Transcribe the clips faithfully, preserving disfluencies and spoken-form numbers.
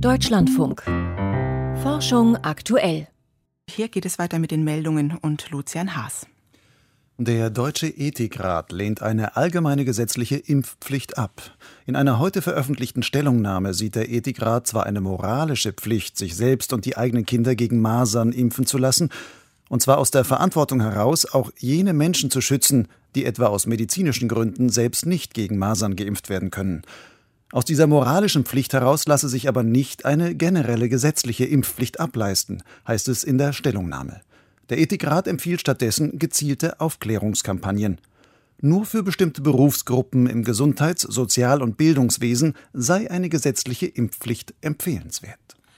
Deutschlandfunk. Forschung aktuell. Hier geht es weiter mit den Meldungen und Lucian Haas. Der Deutsche Ethikrat lehnt eine allgemeine gesetzliche Impfpflicht ab. In einer heute veröffentlichten Stellungnahme sieht der Ethikrat zwar eine moralische Pflicht, sich selbst und die eigenen Kinder gegen Masern impfen zu lassen, und zwar aus der Verantwortung heraus, auch jene Menschen zu schützen, die etwa aus medizinischen Gründen selbst nicht gegen Masern geimpft werden können. Aus dieser moralischen Pflicht heraus lasse sich aber nicht eine generelle gesetzliche Impfpflicht ableisten, heißt es in der Stellungnahme. Der Ethikrat empfiehlt stattdessen gezielte Aufklärungskampagnen. Nur für bestimmte Berufsgruppen im Gesundheits-, Sozial- und Bildungswesen sei eine gesetzliche Impfpflicht empfehlenswert.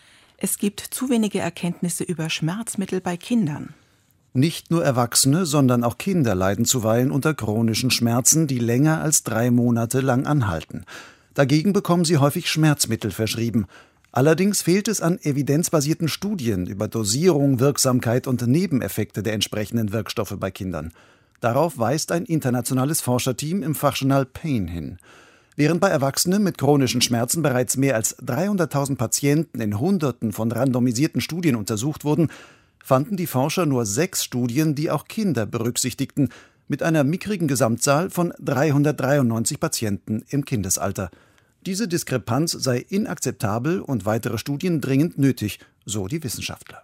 Es gibt zu wenige Erkenntnisse über Schmerzmittel bei Kindern. Nicht nur Erwachsene, sondern auch Kinder leiden zuweilen unter chronischen Schmerzen, die länger als drei Monate lang anhalten. Dagegen bekommen sie häufig Schmerzmittel verschrieben. Allerdings fehlt es an evidenzbasierten Studien über Dosierung, Wirksamkeit und Nebeneffekte der entsprechenden Wirkstoffe bei Kindern. Darauf weist ein internationales Forscherteam im Fachjournal Pain hin. Während bei Erwachsenen mit chronischen Schmerzen bereits mehr als dreihunderttausend Patienten in Hunderten von randomisierten Studien untersucht wurden, fanden die Forscher nur sechs Studien, die auch Kinder berücksichtigten, mit einer mickrigen Gesamtzahl von dreihundertdreiundneunzig Patienten im Kindesalter. Diese Diskrepanz sei inakzeptabel und weitere Studien dringend nötig, so die Wissenschaftler.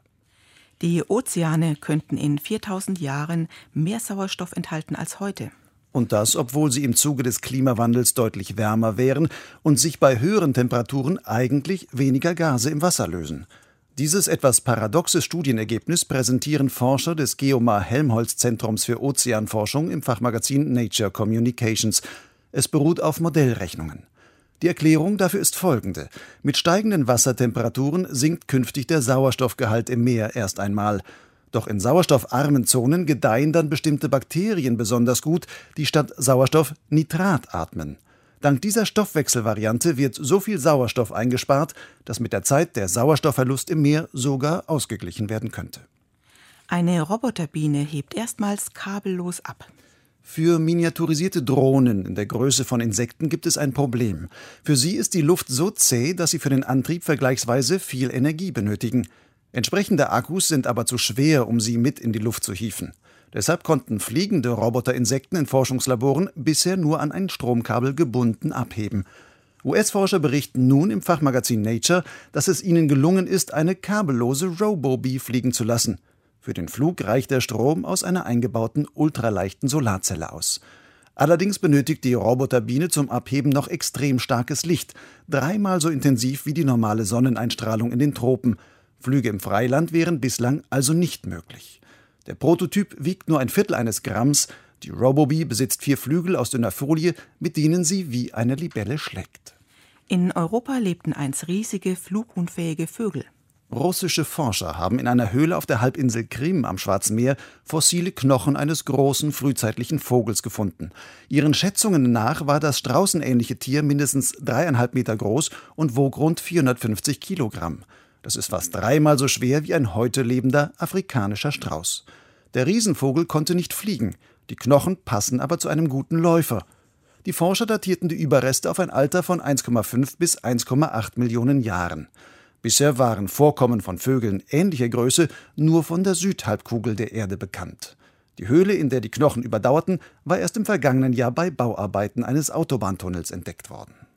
Die Ozeane könnten in viertausend Jahren mehr Sauerstoff enthalten als heute. Und das, obwohl sie im Zuge des Klimawandels deutlich wärmer wären und sich bei höheren Temperaturen eigentlich weniger Gase im Wasser lösen. Dieses etwas paradoxe Studienergebnis präsentieren Forscher des Geomar-Helmholtz-Zentrums für Ozeanforschung im Fachmagazin Nature Communications. Es beruht auf Modellrechnungen. Die Erklärung dafür ist folgende: Mit steigenden Wassertemperaturen sinkt künftig der Sauerstoffgehalt im Meer erst einmal. Doch in sauerstoffarmen Zonen gedeihen dann bestimmte Bakterien besonders gut, die statt Sauerstoff Nitrat atmen. Dank dieser Stoffwechselvariante wird so viel Sauerstoff eingespart, dass mit der Zeit der Sauerstoffverlust im Meer sogar ausgeglichen werden könnte. Eine Roboterbiene hebt erstmals kabellos ab. Für miniaturisierte Drohnen in der Größe von Insekten gibt es ein Problem. Für sie ist die Luft so zäh, dass sie für den Antrieb vergleichsweise viel Energie benötigen. Entsprechende Akkus sind aber zu schwer, um sie mit in die Luft zu hieven. Deshalb konnten fliegende Roboterinsekten in Forschungslaboren bisher nur an ein Stromkabel gebunden abheben. U S-Forscher berichten nun im Fachmagazin Nature, dass es ihnen gelungen ist, eine kabellose Robobee fliegen zu lassen. Für den Flug reicht der Strom aus einer eingebauten ultraleichten Solarzelle aus. Allerdings benötigt die Roboterbiene zum Abheben noch extrem starkes Licht, dreimal so intensiv wie die normale Sonneneinstrahlung in den Tropen. Flüge im Freiland wären bislang also nicht möglich. Der Prototyp wiegt nur ein Viertel eines Gramms. Die Robobee besitzt vier Flügel aus dünner Folie, mit denen sie wie eine Libelle schlägt. In Europa lebten einst riesige, flugunfähige Vögel. Russische Forscher haben in einer Höhle auf der Halbinsel Krim am Schwarzen Meer fossile Knochen eines großen, frühzeitlichen Vogels gefunden. Ihren Schätzungen nach war das straußenähnliche Tier mindestens dreieinhalb Meter groß und wog rund vierhundertfünfzig Kilogramm. Das ist fast dreimal so schwer wie ein heute lebender afrikanischer Strauß. Der Riesenvogel konnte nicht fliegen, die Knochen passen aber zu einem guten Läufer. Die Forscher datierten die Überreste auf ein Alter von eins Komma fünf bis eins Komma acht Millionen Jahren. Bisher waren Vorkommen von Vögeln ähnlicher Größe nur von der Südhalbkugel der Erde bekannt. Die Höhle, in der die Knochen überdauerten, war erst im vergangenen Jahr bei Bauarbeiten eines Autobahntunnels entdeckt worden.